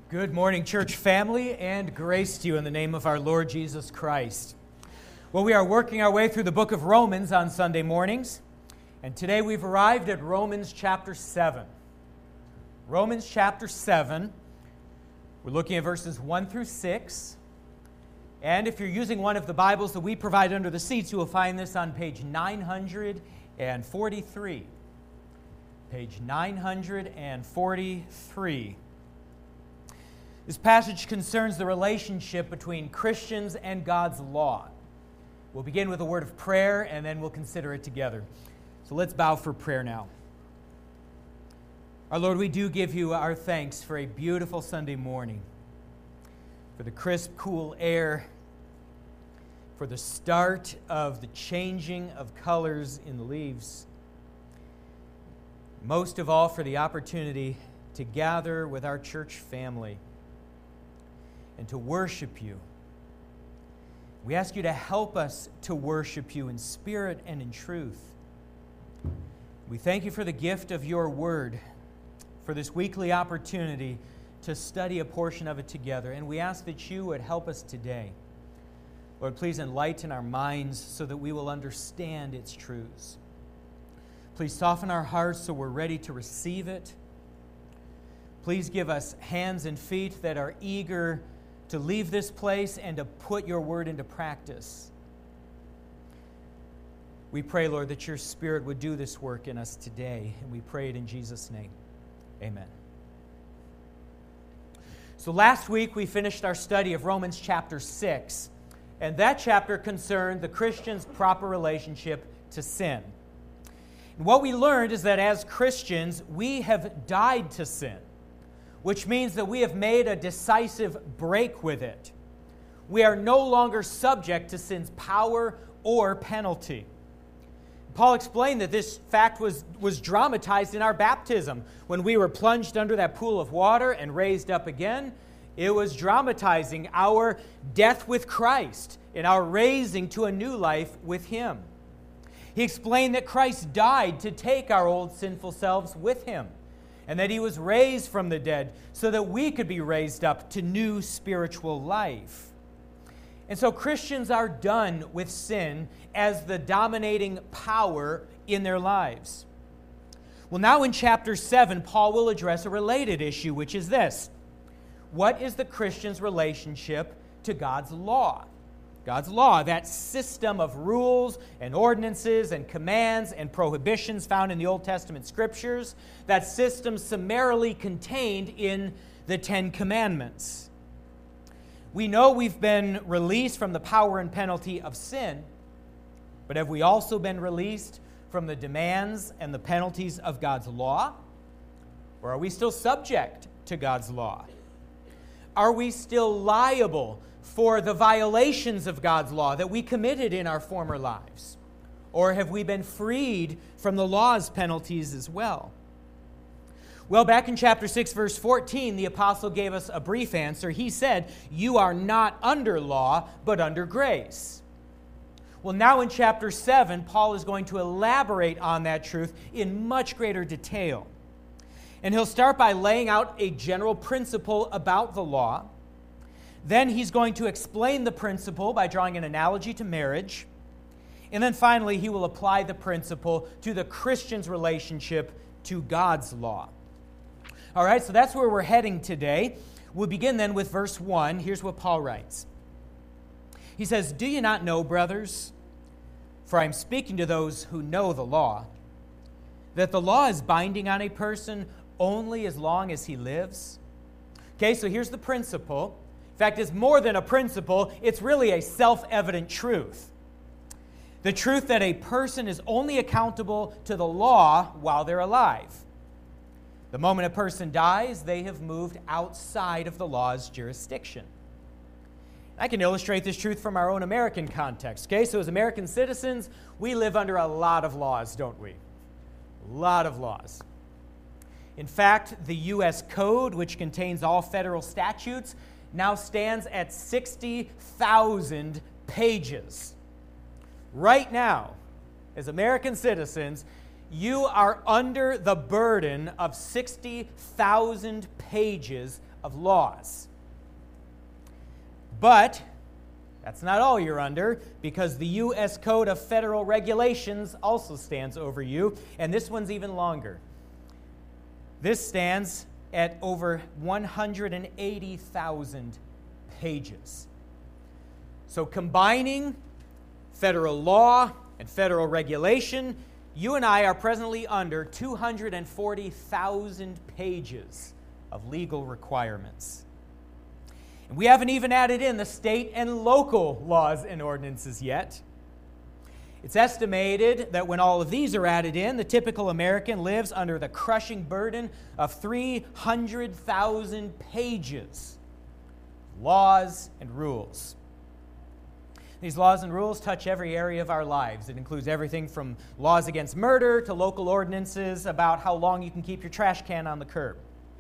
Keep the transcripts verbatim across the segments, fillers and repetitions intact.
Good morning, church family, and grace to you in the name of our Lord Jesus Christ. Well, we are working our way through the book of Romans on Sunday mornings, and today we've arrived at Romans chapter seven. Romans chapter seven, we're looking at verses one through six, and if you're using one of the Bibles that we provide under the seats, you will find this on page nine hundred forty-three. Page nine hundred forty-three. This passage concerns the relationship between Christians and God's law. We'll begin with a word of prayer, and then we'll consider it together. So let's bow for prayer now. Our Lord, we do give you our thanks for a beautiful Sunday morning, for the crisp, cool air, for the start of the changing of colors in the leaves, most of all for the opportunity to gather with our church family and to worship you. We ask you to help us to worship you in spirit and in truth. We thank you for the gift of your word, for this weekly opportunity to study a portion of it together. And we ask that you would help us today. Lord, please enlighten our minds so that we will understand its truths. Please soften our hearts so we're ready to receive it. Please give us hands and feet that are eager to leave this place and to put your word into practice. We pray, Lord, that your Spirit would do this work in us today, and we pray it in Jesus' name. Amen. So last week we finished our study of Romans chapter six, and that chapter concerned the Christian's proper relationship to sin. And what we learned is that as Christians, we have died to sin, which means that we have made a decisive break with it. We are no longer subject to sin's power or penalty. Paul explained that this fact was, was dramatized in our baptism. When we were plunged under that pool of water and raised up again, it was dramatizing our death with Christ and our raising to a new life with Him. He explained that Christ died to take our old sinful selves with Him, and that He was raised from the dead so that we could be raised up to new spiritual life. And so Christians are done with sin as the dominating power in their lives. Well, now in chapter seven, Paul will address a related issue, which is this. What is the Christian's relationship to God's law? God's law, that system of rules and ordinances and commands and prohibitions found in the Old Testament Scriptures, that system summarily contained in the Ten Commandments. We know we've been released from the power and penalty of sin, but have we also been released from the demands and the penalties of God's law? Or are we still subject to God's law? Are we still liable for the violations of God's law that we committed in our former lives? Or have we been freed from the law's penalties as well? Well, back in chapter six, verse fourteen, the apostle gave us a brief answer. He said, "You are not under law, but under grace." Well, now in chapter seven, Paul is going to elaborate on that truth in much greater detail. And he'll start by laying out a general principle about the law. Then he's going to explain the principle by drawing an analogy to marriage. And then finally, he will apply the principle to the Christian's relationship to God's law. All right, so that's where we're heading today. We'll begin then with verse one. Here's what Paul writes. He says, "Do you not know, brothers, for I am speaking to those who know the law, that the law is binding on a person only as long as he lives?" Okay, so here's the principle. In fact, it's more than a principle. It's really a self-evident truth. The truth that a person is only accountable to the law while they're alive. The moment a person dies, they have moved outside of the law's jurisdiction. I can illustrate this truth from our own American context. Okay, so as American citizens, we live under a lot of laws, don't we? A lot of laws. In fact, the U S Code, which contains all federal statutes, now stands at sixty thousand pages. Right now, as American citizens, you are under the burden of sixty thousand pages of laws. But that's not all you're under, because the U S Code of Federal Regulations also stands over you, and this one's even longer. This stands at over one hundred eighty thousand pages. So combining federal law and federal regulation, you and I are presently under two hundred forty thousand pages of legal requirements. And we haven't even added in the state and local laws and ordinances yet. It's estimated that when all of these are added in, the typical American lives under the crushing burden of three hundred thousand pages of laws and rules. These laws and rules touch every area of our lives. It includes everything from laws against murder to local ordinances about how long you can keep your trash can on the curb.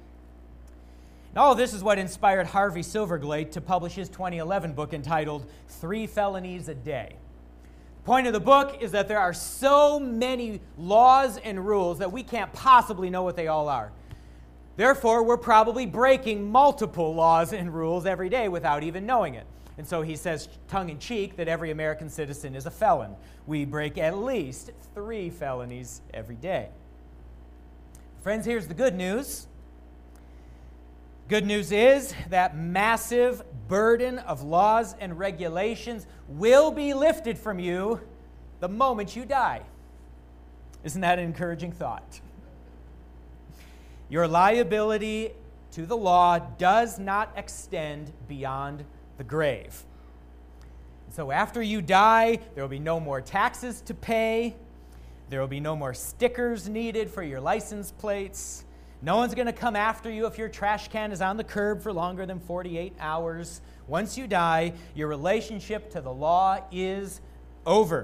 And all of this is what inspired Harvey Silverglade to publish his twenty eleven book entitled Three Felonies a Day. The point of the book is that there are so many laws and rules that we can't possibly know what they all are. Therefore, we're probably breaking multiple laws and rules every day without even knowing it. And so he says, tongue-in-cheek, that every American citizen is a felon. We break at least three felonies every day. Friends, here's the good news. Good news is that massive burden of laws and regulations will be lifted from you the moment you die. Isn't that an encouraging thought? Your liability to the law does not extend beyond the grave. So after you die, there will be no more taxes to pay. There will be no more stickers needed for your license plates. No one's going to come after you if your trash can is on the curb for longer than forty-eight hours. Once you die, your relationship to the law is over.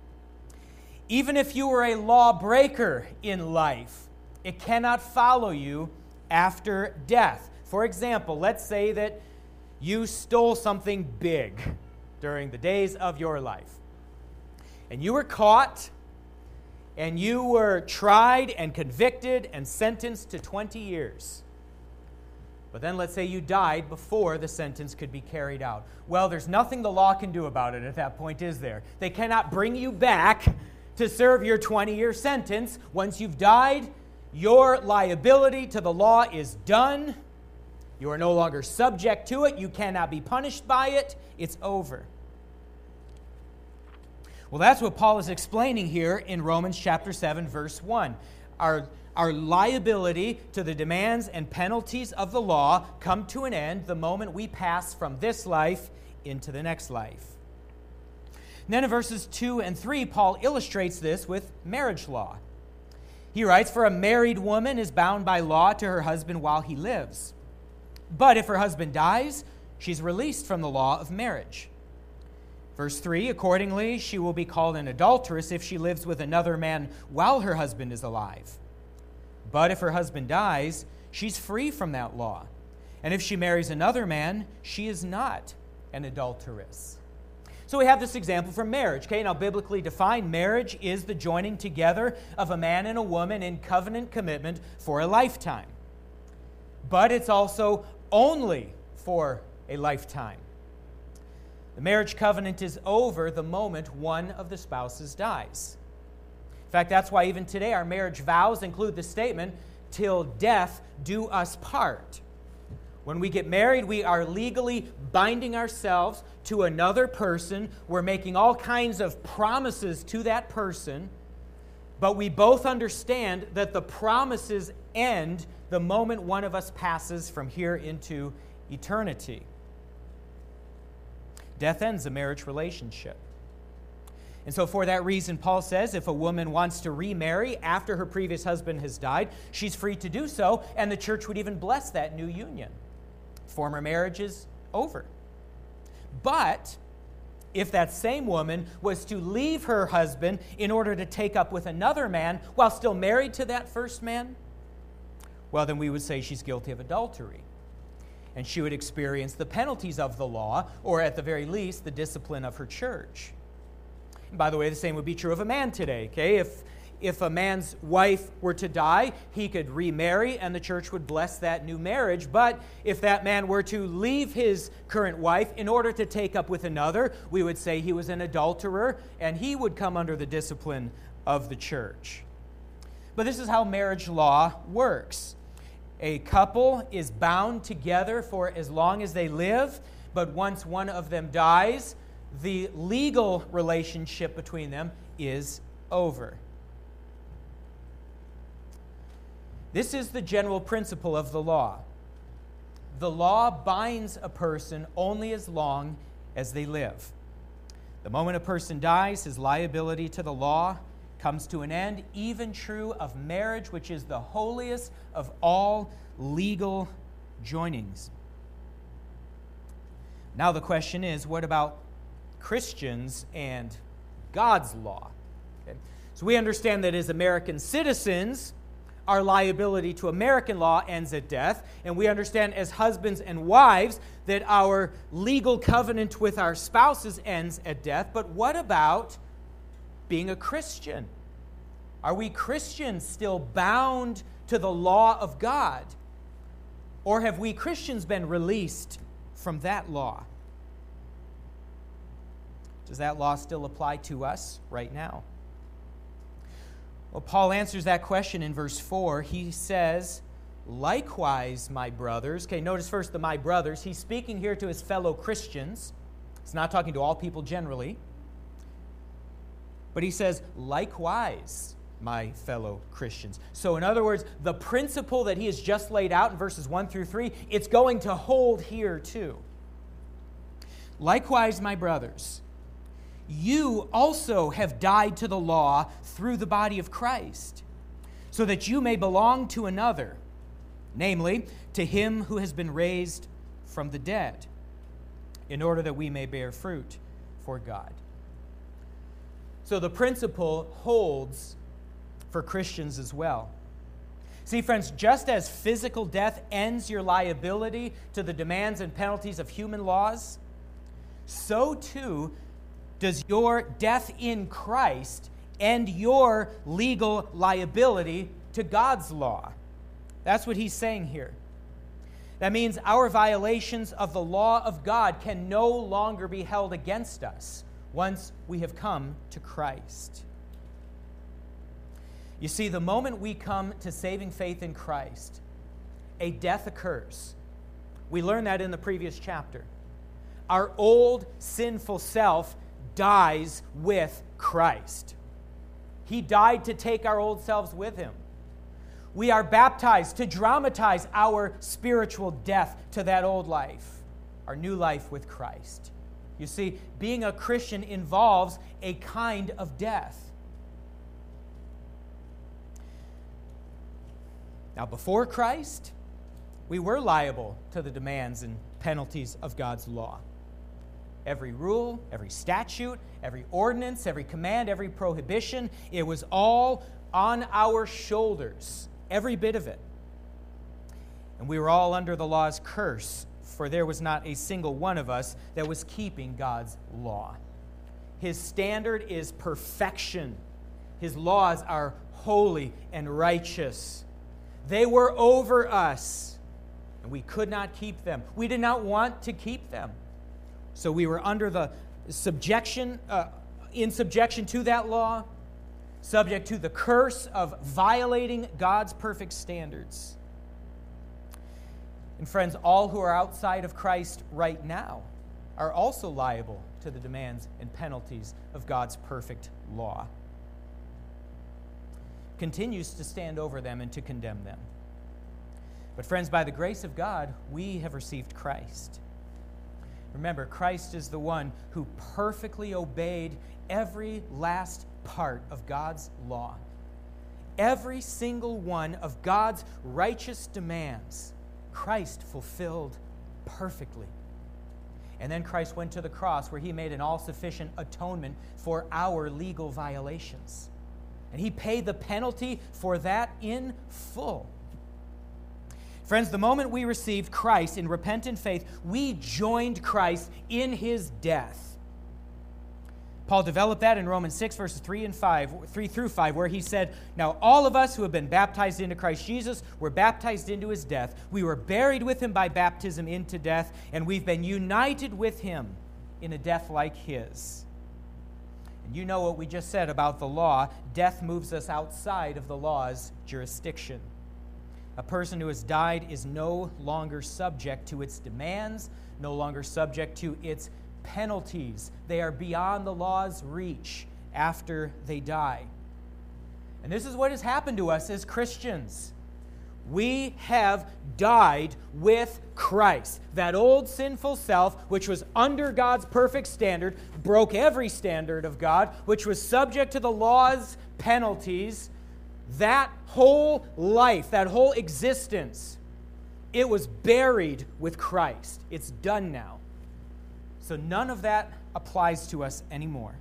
Even if you were a lawbreaker in life, it cannot follow you after death. For example, let's say that you stole something big during the days of your life, and you were caught, and you were tried and convicted and sentenced to twenty years. But then let's say you died before the sentence could be carried out. Well, there's nothing the law can do about it at that point, is there? They cannot bring you back to serve your twenty-year sentence. Once you've died, your liability to the law is done. You are no longer subject to it. You cannot be punished by it. It's over. Well, that's what Paul is explaining here in Romans chapter seven, verse one. Our, our liability to the demands and penalties of the law come to an end the moment we pass from this life into the next life. And then in verses two and three, Paul illustrates this with marriage law. He writes, "For a married woman is bound by law to her husband while he lives. But if her husband dies, she's released from the law of marriage." Verse three, "Accordingly, she will be called an adulteress if she lives with another man while her husband is alive. But if her husband dies, she's free from that law. And if she marries another man, she is not an adulteress." So we have this example from marriage. Okay, now biblically defined, marriage is the joining together of a man and a woman in covenant commitment for a lifetime. But it's also only for a lifetime. The marriage covenant is over the moment one of the spouses dies. In fact, that's why even today our marriage vows include the statement, "Till death do us part." When we get married, we are legally binding ourselves to another person. We're making all kinds of promises to that person, but we both understand that the promises end the moment one of us passes from here into eternity. Death ends a marriage relationship. And so for that reason, Paul says if a woman wants to remarry after her previous husband has died, she's free to do so, and the church would even bless that new union. Former marriage is over. But if that same woman was to leave her husband in order to take up with another man while still married to that first man, well, then we would say she's guilty of adultery. And she would experience the penalties of the law, or at the very least, the discipline of her church. And by the way, the same would be true of a man today, okay? If if a man's wife were to die, he could remarry and the church would bless that new marriage. But if that man were to leave his current wife in order to take up with another, we would say he was an adulterer and he would come under the discipline of the church. But this is how marriage law works. A couple is bound together for as long as they live, but once one of them dies, the legal relationship between them is over. This is the general principle of the law. The law binds a person only as long as they live. The moment a person dies, his liability to the law comes to an end, even true of marriage, which is the holiest of all legal joinings. Now the question is, what about Christians and God's law? Okay. So we understand that as American citizens, our liability to American law ends at death, and we understand as husbands and wives that our legal covenant with our spouses ends at death. But what about being a Christian? Are we Christians still bound to the law of God? Or have we Christians been released from that law? Does that law still apply to us right now? Well, Paul answers that question in verse four. He says, likewise, my brothers. Okay, notice first the my brothers. He's speaking here to his fellow Christians. He's not talking to all people generally. But he says, likewise, my fellow Christians. So in other words, the principle that he has just laid out in verses one through three, it's going to hold here too. Likewise, my brothers, you also have died to the law through the body of Christ, so that you may belong to another, namely, to him who has been raised from the dead, in order that we may bear fruit for God. So the principle holds for Christians as well. See, friends, just as physical death ends your liability to the demands and penalties of human laws, so too does your death in Christ end your legal liability to God's law. That's what he's saying here. That means our violations of the law of God can no longer be held against us once we have come to Christ. You see, the moment we come to saving faith in Christ, a death occurs. We learned that in the previous chapter. Our old sinful self dies with Christ. He died to take our old selves with him. We are baptized to dramatize our spiritual death to that old life, our new life with Christ. You see, being a Christian involves a kind of death. Now, before Christ, we were liable to the demands and penalties of God's law. Every rule, every statute, every ordinance, every command, every prohibition, it was all on our shoulders, every bit of it. And we were all under the law's curse, for there was not a single one of us that was keeping God's law. His standard is perfection. His laws are holy and righteous. They were over us, and we could not keep them. We did not want to keep them. So we were under the subjection, uh, in subjection to that law, subject to the curse of violating God's perfect standards. And friends, all who are outside of Christ right now are also liable to the demands and penalties of God's perfect law. Continues to stand over them and to condemn them. But friends, by the grace of God, we have received Christ. Remember, Christ is the one who perfectly obeyed every last part of God's law. Every single one of God's righteous demands, Christ fulfilled perfectly. And then Christ went to the cross where he made an all-sufficient atonement for our legal violations. And he paid the penalty for that in full. Friends, the moment we received Christ in repentant faith, we joined Christ in his death. Paul developed that in Romans six, verses three and five, three through five, where he said, "Now all of us who have been baptized into Christ Jesus were baptized into his death. We were buried with him by baptism into death, and we've been united with him in a death like his." And you know what we just said about the law. Death moves us outside of the law's jurisdiction. A person who has died is no longer subject to its demands, no longer subject to its penalties. They are beyond the law's reach after they die. And this is what has happened to us as Christians. We have died with Christ. That old sinful self, which was under God's perfect standard, broke every standard of God, which was subject to the law's penalties, that whole life, that whole existence, it was buried with Christ. It's done now. So none of that applies to us anymore.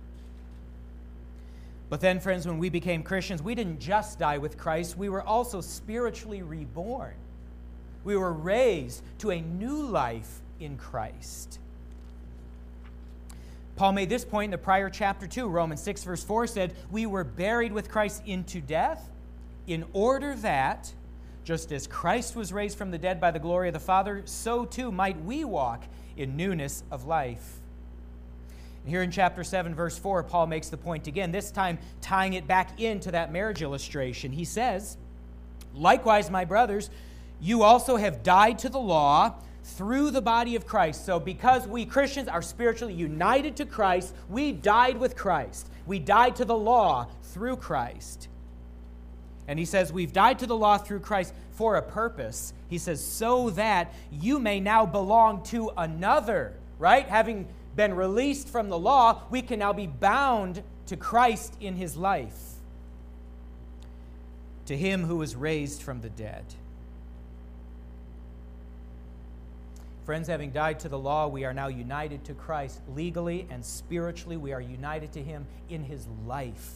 But then, friends, when we became Christians, we didn't just die with Christ. We were also spiritually reborn. We were raised to a new life in Christ. Paul made this point in the prior chapter two. Romans six, verse four said, "We were buried with Christ into death, in order that, just as Christ was raised from the dead by the glory of the Father, so too might we walk in newness of life." And here in chapter seven, verse four, Paul makes the point again, this time tying it back into that marriage illustration. He says, "Likewise, my brothers, you also have died to the law through the body of Christ." So because we Christians are spiritually united to Christ, we died with Christ. We died to the law through Christ. And he says, we've died to the law through Christ for a purpose. He says, so that you may now belong to another, right? Having been released from the law, we can now be bound to Christ in his life, to him who was raised from the dead. Friends, having died to the law, we are now united to Christ legally and spiritually. We are united to him in his life.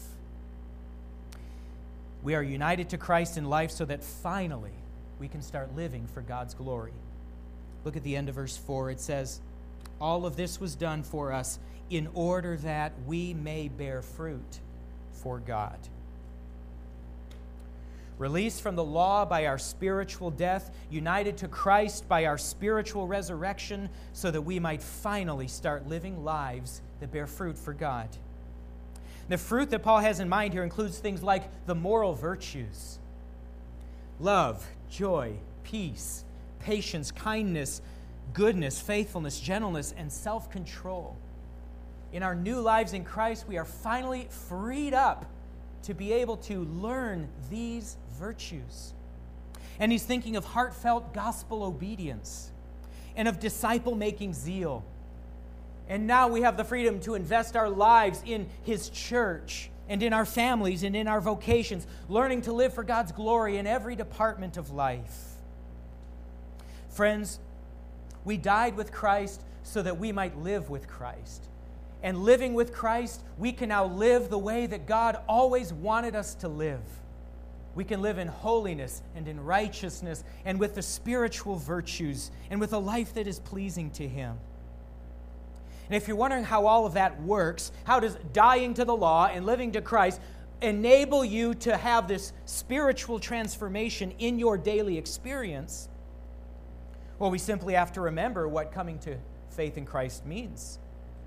We are united to Christ in life so that finally we can start living for God's glory. Look at the end of verse four. It says, "All of this was done for us in order that we may bear fruit for God." Released from the law by our spiritual death, united to Christ by our spiritual resurrection, so that we might finally start living lives that bear fruit for God. The fruit that Paul has in mind here includes things like the moral virtues: love, joy, peace, patience, kindness, goodness, faithfulness, gentleness, and self-control. In our new lives in Christ, we are finally freed up to be able to learn these virtues. And he's thinking of heartfelt gospel obedience and of disciple-making zeal. And now we have the freedom to invest our lives in his church and in our families and in our vocations, learning to live for God's glory in every department of life. Friends, we died with Christ so that we might live with Christ. And living with Christ, we can now live the way that God always wanted us to live. We can live in holiness and in righteousness and with the spiritual virtues and with a life that is pleasing to him. And if you're wondering how all of that works, how does dying to the law and living to Christ enable you to have this spiritual transformation in your daily experience? Well, we simply have to remember what coming to faith in Christ means.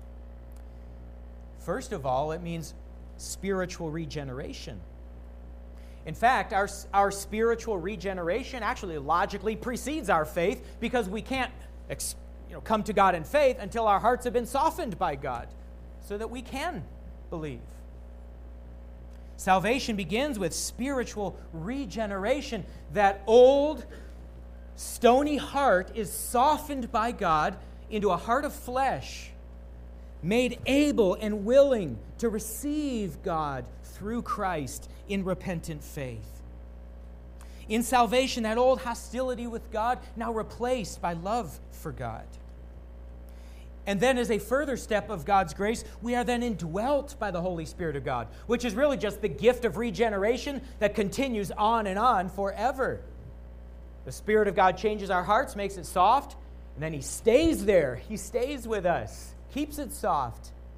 First of all, it means spiritual regeneration. In fact, our, our spiritual regeneration actually logically precedes our faith, because we can't ex, you know, come to God in faith until our hearts have been softened by God so that we can believe. Salvation begins with spiritual regeneration. That old, stony heart is softened by God into a heart of flesh, made able and willing to receive God through Christ in repentant faith. In salvation, that old hostility with God now replaced by love for God. And then as a further step of God's grace, we are then indwelt by the Holy Spirit of God, which is really just the gift of regeneration that continues on and on forever. The Spirit of God changes our hearts, makes it soft, and then he stays there. He stays with us, keeps it soft,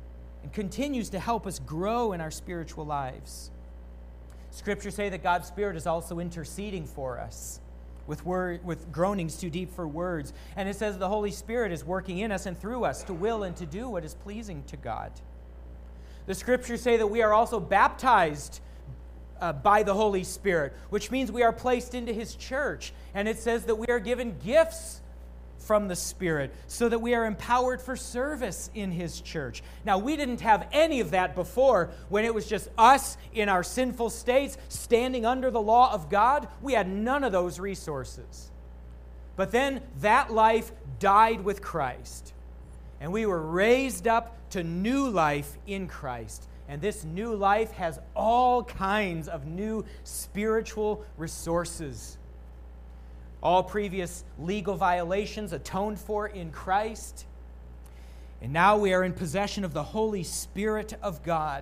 and continues to help us grow in our spiritual lives. Scriptures say that God's Spirit is also interceding for us with word, with groanings too deep for words. And it says the Holy Spirit is working in us and through us to will and to do what is pleasing to God. The Scriptures say that we are also baptized uh, by the Holy Spirit, which means we are placed into His church. And it says that we are given gifts from the Spirit so that we are empowered for service in His church. Now, we didn't have any of that before when it was just us in our sinful states standing under the law of God. We had none of those resources. But then that life died with Christ, and we were raised up to new life in Christ. And this new life has all kinds of new spiritual resources. All previous legal violations atoned for in Christ. And now we are in possession of the Holy Spirit of God.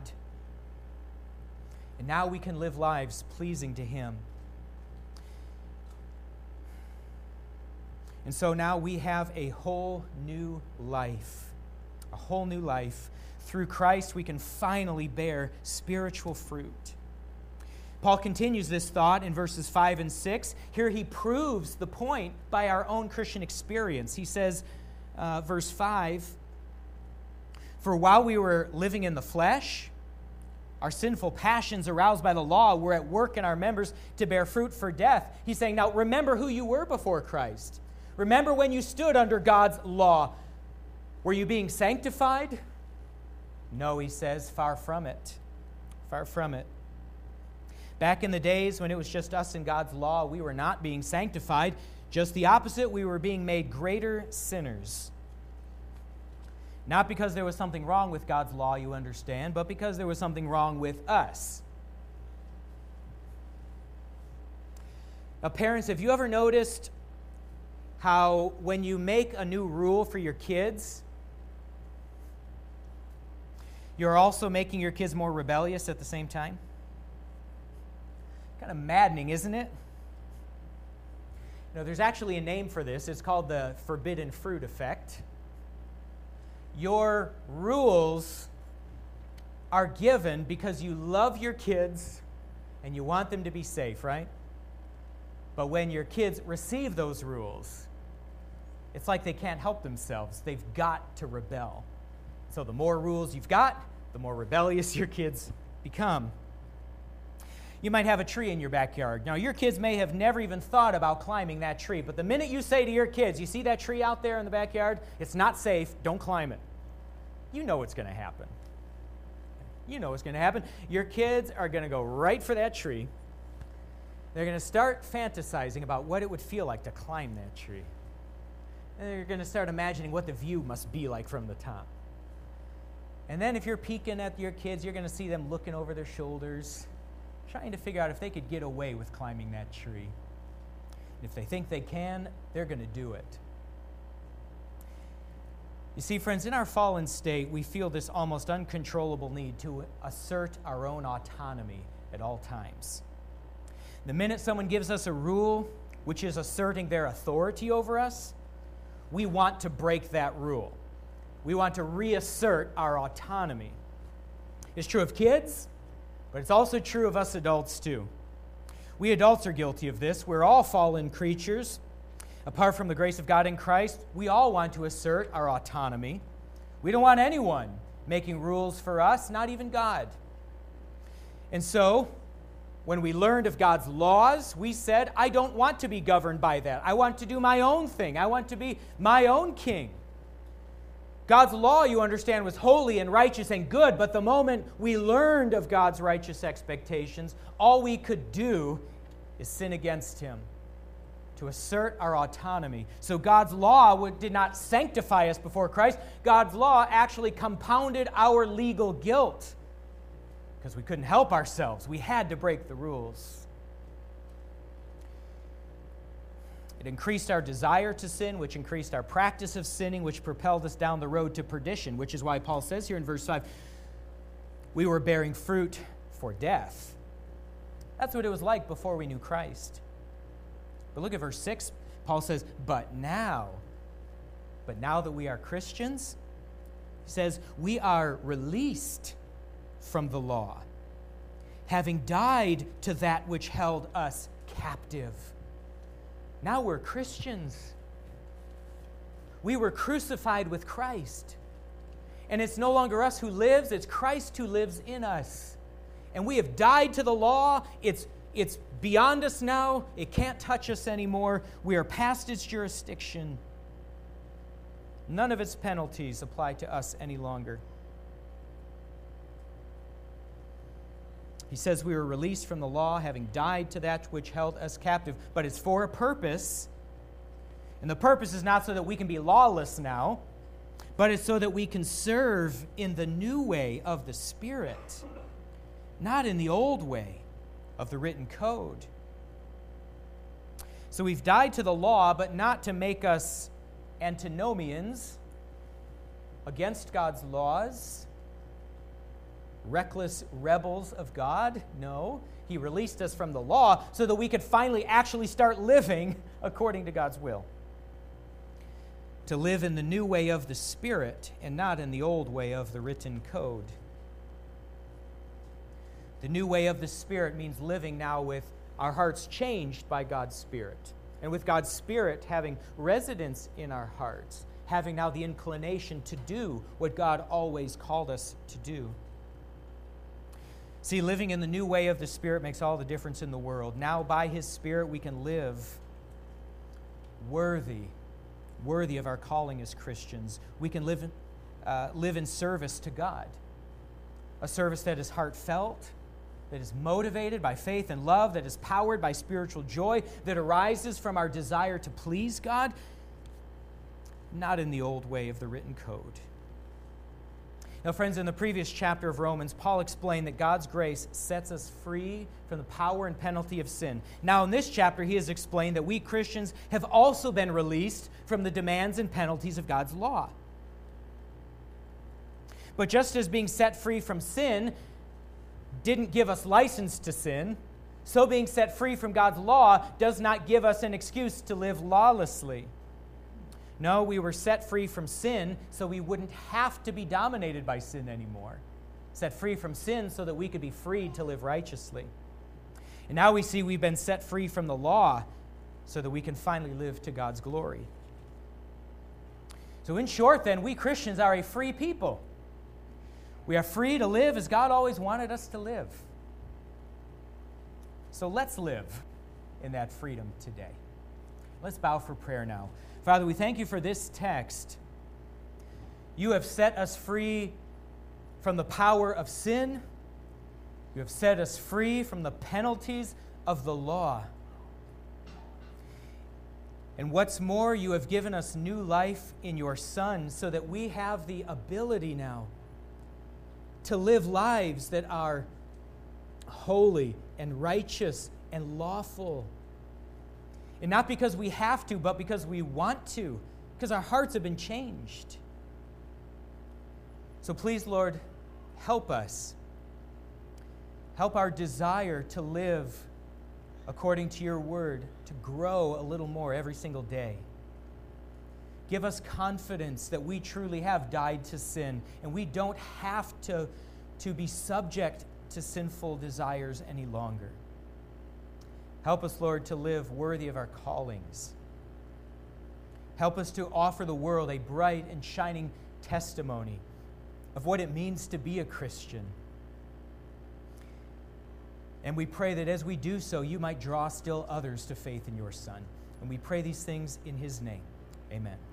And now we can live lives pleasing to Him. And so now we have a whole new life. A whole new life. Through Christ, we can finally bear spiritual fruit. Paul continues this thought in verses five and six. Here he proves the point by our own Christian experience. He says, uh, verse five, "For while we were living in the flesh, our sinful passions aroused by the law were at work in our members to bear fruit for death." He's saying, now remember who you were before Christ. Remember when you stood under God's law. Were you being sanctified? No, he says, far from it. Far from it. Back in the days when it was just us and God's law, we were not being sanctified. Just the opposite, we were being made greater sinners. Not because there was something wrong with God's law, you understand, but because there was something wrong with us. Now, parents, have you ever noticed how when you make a new rule for your kids, you're also making your kids more rebellious at the same time? Kind of maddening, isn't it? You know, there's actually a name for this. It's called the forbidden fruit effect. Your rules are given because you love your kids and you want them to be safe, right? But when your kids receive those rules, it's like they can't help themselves. They've got to rebel. So the more rules you've got, the more rebellious your kids become. You might have a tree in your backyard. Now, your kids may have never even thought about climbing that tree, but the minute you say to your kids, you see that tree out there in the backyard? It's not safe. Don't climb it. You know what's going to happen. You know what's going to happen. Your kids are going to go right for that tree. They're going to start fantasizing about what it would feel like to climb that tree. And they're going to start imagining what the view must be like from the top. And then if you're peeking at your kids, you're going to see them looking over their shoulders, trying to figure out if they could get away with climbing that tree. If they think they can, they're going to do it. You see, friends, in our fallen state, we feel this almost uncontrollable need to assert our own autonomy at all times. The minute someone gives us a rule, which is asserting their authority over us, we want to break that rule. We want to reassert our autonomy. It's true of kids, but it's also true of us adults too. We adults are guilty of this. We're all fallen creatures. Apart from the grace of God in Christ, we all want to assert our autonomy. We don't want anyone making rules for us, not even God. And so, when we learned of God's laws, we said, I don't want to be governed by that. I want to do my own thing. I want to be my own king. God's law, you understand, was holy and righteous and good, but the moment we learned of God's righteous expectations, all we could do is sin against Him, to assert our autonomy. So God's law did not sanctify us before Christ. God's law actually compounded our legal guilt because we couldn't help ourselves. We had to break the rules. It increased our desire to sin, which increased our practice of sinning, which propelled us down the road to perdition, which is why Paul says here in verse five, we were bearing fruit for death. That's what it was like before we knew Christ. But look at verse six. Paul says, but now, but now that we are Christians, He says, we are released from the law, having died to that which held us captive. Now we're Christians. We were crucified with Christ. And it's no longer us who lives, it's Christ who lives in us. And we have died to the law. It's, it's beyond us now. It can't touch us anymore. We are past its jurisdiction. None of its penalties apply to us any longer. He says we were released from the law, having died to that which held us captive. But it's for a purpose. And the purpose is not so that we can be lawless now, but it's so that we can serve in the new way of the Spirit, not in the old way of the written code. So we've died to the law, but not to make us antinomians against God's laws, reckless rebels of God. No, He released us from the law so that we could finally actually start living according to God's will. To live in the new way of the Spirit and not in the old way of the written code. The new way of the Spirit means living now with our hearts changed by God's Spirit, and with God's Spirit having residence in our hearts, having now the inclination to do what God always called us to do. See, living in the new way of the Spirit makes all the difference in the world. Now, by His Spirit, we can live worthy, worthy of our calling as Christians. We can live in, uh, live in service to God, a service that is heartfelt, that is motivated by faith and love, that is powered by spiritual joy, that arises from our desire to please God, not in the old way of the written code. Now, friends, in the previous chapter of Romans, Paul explained that God's grace sets us free from the power and penalty of sin. Now, in this chapter, he has explained that we Christians have also been released from the demands and penalties of God's law. But just as being set free from sin didn't give us license to sin, so being set free from God's law does not give us an excuse to live lawlessly. No, we were set free from sin so we wouldn't have to be dominated by sin anymore. Set free from sin so that we could be freed to live righteously. And now we see we've been set free from the law so that we can finally live to God's glory. So in short, then, we Christians are a free people. We are free to live as God always wanted us to live. So let's live in that freedom today. Let's bow for prayer now. Father, we thank you for this text. You have set us free from the power of sin. You have set us free from the penalties of the law. And what's more, you have given us new life in your Son so that we have the ability now to live lives that are holy and righteous and lawful. And not because we have to, but because we want to, because our hearts have been changed. So please, Lord, help us. Help our desire to live according to your word to grow a little more every single day. Give us confidence that we truly have died to sin and we don't have to, to be subject to sinful desires any longer. Help us, Lord, to live worthy of our callings. Help us to offer the world a bright and shining testimony of what it means to be a Christian. And we pray that as we do so, you might draw still others to faith in your Son. And we pray these things in his name. Amen.